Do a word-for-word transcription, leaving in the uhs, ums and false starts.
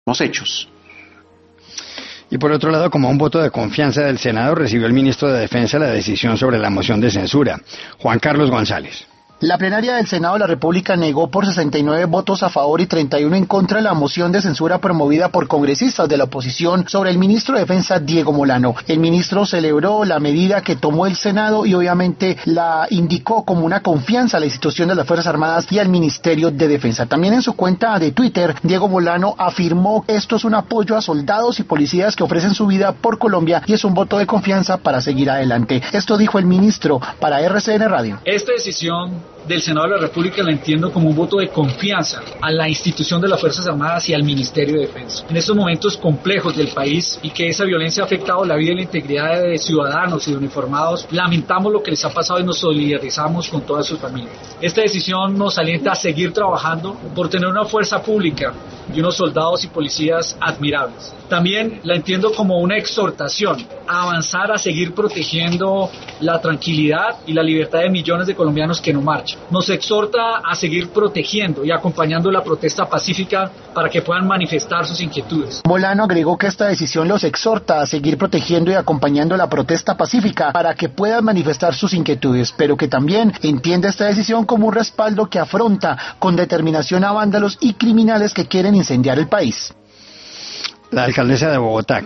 los hechos. Y por otro lado, como un voto de confianza del Senado, recibió el ministro de Defensa la decisión sobre la moción de censura, Juan Carlos González. La plenaria del Senado de la República negó por sesenta y nueve votos a favor y treinta y uno en contra la moción de censura promovida por congresistas de la oposición sobre el ministro de Defensa Diego Molano. El ministro celebró la medida que tomó el Senado y obviamente la indicó como una confianza a la institución de las Fuerzas Armadas y al Ministerio de Defensa. También en su cuenta de Twitter, Diego Molano afirmó que esto es un apoyo a soldados y policías que ofrecen su vida por Colombia y es un voto de confianza para seguir adelante. Esto dijo el ministro para R C N Radio. Esta decisión del Senado de la República la entiendo como un voto de confianza a la institución de las Fuerzas Armadas y al Ministerio de Defensa. En estos momentos complejos del país y que esa violencia ha afectado la vida y la integridad de ciudadanos y de uniformados, lamentamos lo que les ha pasado y nos solidarizamos con todas sus familias. Esta decisión nos alienta a seguir trabajando por tener una fuerza pública y unos soldados y policías admirables. También la entiendo como una exhortación a avanzar a seguir protegiendo la tranquilidad y la libertad de millones de colombianos que no marchan. Nos exhorta a seguir protegiendo y acompañando la protesta pacífica para que puedan manifestar sus inquietudes. Molano agregó que esta decisión los exhorta a seguir protegiendo y acompañando la protesta pacífica para que puedan manifestar sus inquietudes, pero que también entiende esta decisión como un respaldo que afronta con determinación a vándalos y criminales que quieren incendiar el país. La alcaldesa de Bogotá,